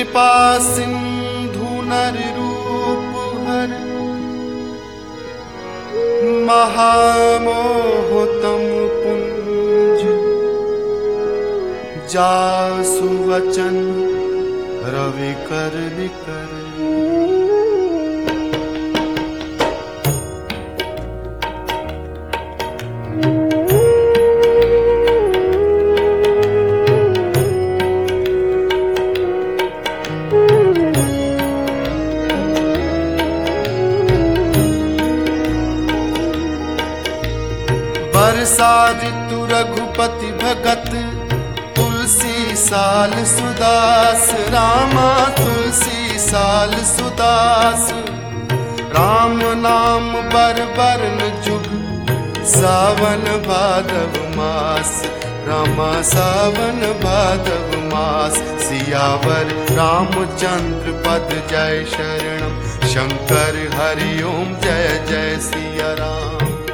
कृपा सिंधु नर रूप हर महामोह तम पुंज जासु वचन रवि कर निकर। बरसा ऋतु रघुपति भगत तुलसी साल सुदास रामा तुलसी साल सुदास। राम नाम बर बरन जुग सावन भादव मास रामा सावन भादव मास। सियावर रामचंद्र पद जय शरणम शंकर हरि ओम जय जय सिया राम।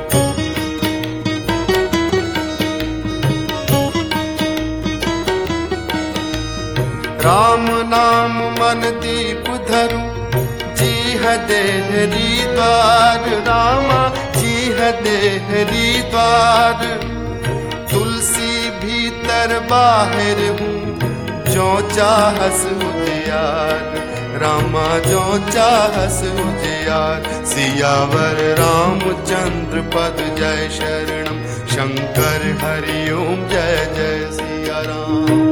राम नाम मन दीप धरु जीह देहरी द्वार रामा जीह देहरी द्वार। तुलसी भीतर बाहर हूँ जो चाहस उजियार रामा जो चाहस उजियार। सियावर रामचंद्र पद जय शरणम शंकर हरि ओम जय जय सिया राम।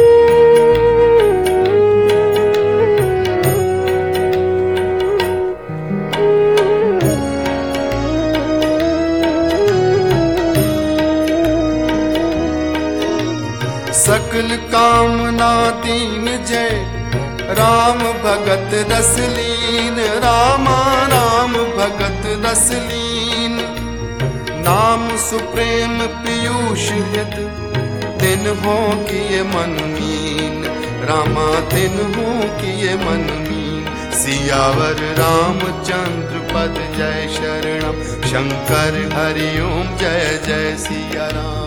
सकल कामना दीन जय राम भगत रसलीन रामा राम भगत रसलीन। नाम सुप्रेम पीयूष हित दिन हो किए मन मीन रामा दिन हो किए मन मीन। सियावर रामचंद्र पद जय शरणम शंकर हरि ओम जय जय सिया राम।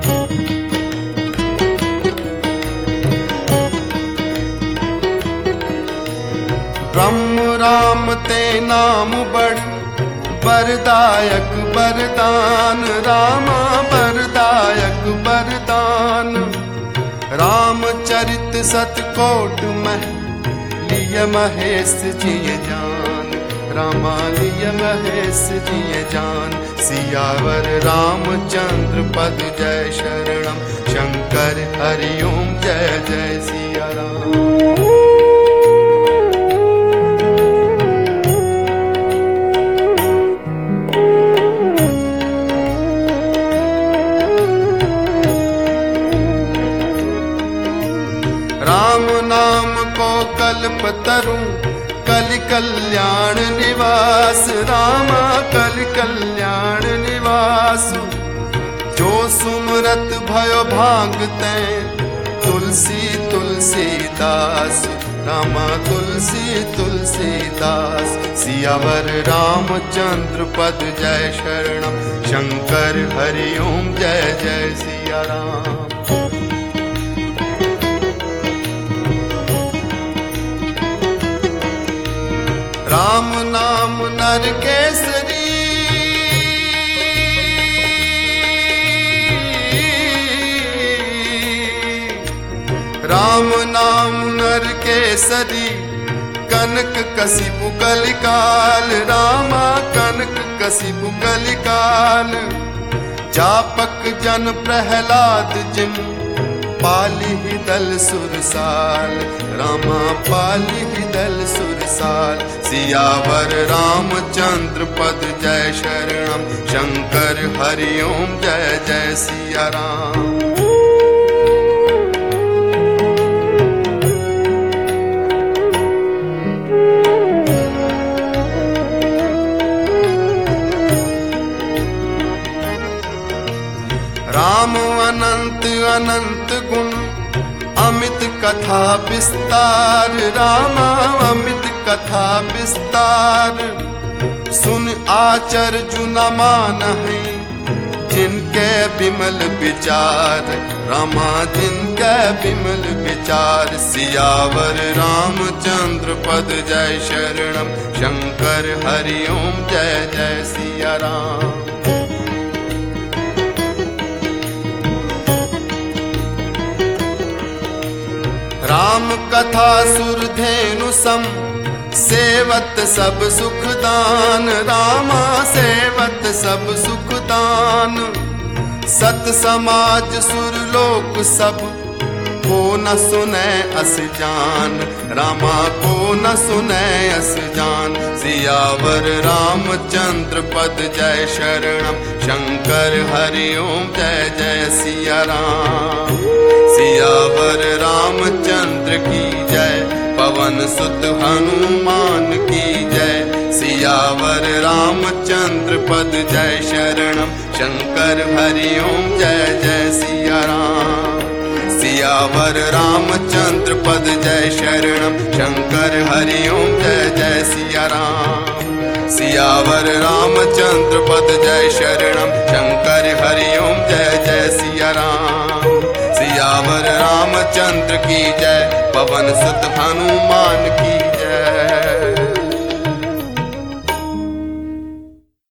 ब्रह्म राम ते नाम बढ़ बरदायक बरदान रामा बरदायक बरदान। रामचरित सतकोट मह लिय महेश जिय जान रामा लिय महेश जिय जान। सियावर रामचंद्र पद जय शरणम शंकर हरि ओम जय जय सिया राम। राम नाम को कल्प तरु कलि कल्याण निवास रामा कलि कल्याण निवास। जो सुमरत भयो भागते तुलसी तुलसीदास रामा तुलसी तुलसीदास। सियावर रामचंद्र पद जय शरणम शंकर हरि ओम जय जय सिया राम। राम नाम नर केसरी राम नाम नर केसरी। कनक कसिपु कलिकाल रामा कनक कसिपु कलिकाल। जापक जन प्रहलाद जिम पाली दल सुरसाल रामा पाली दल सुरसाल। सियावर रामचंद्र पद जय शरणम शंकर हरि ओम जय जय सिया राम। राम अनंत अनंत गुण अमित कथा विस्तार रामा अमित कथा विस्तार। सुन आचर जुना मान है जिनके विमल विचार, रामा जिनके विमल विचार। सियावर रामचंद्र पद जय शरणम, शंकर हरि ओम जय जय सिया राम। राम कथा सुरधेनु सम, सेवत सब सुख दान। रामा सेवत सब सुख दान। सत समाज सुरलोक सब, को न सुनै अस जान। रामा को न सुनै अस जान। सियावर रामचंद्र पद जय शरणम, शंकर हरि ओम जय जय सिया राम। सियावर रामचंद्र की जय, पवन सुत हनुमान की जय। सियावर रामचंद्र पद जय शरणम, शंकर हरि ओम जय जय सिया राम। सियावर रामचंद्र पद जय शरणम, शंकर हरि ओम जय जय सिया राम। सियावर रामचंद्र पद जय शरणम, शंकर हरि ओम जय जय सिया राम। सियावर रामचंद्र की जय, पवन सुत हनुमान की जय।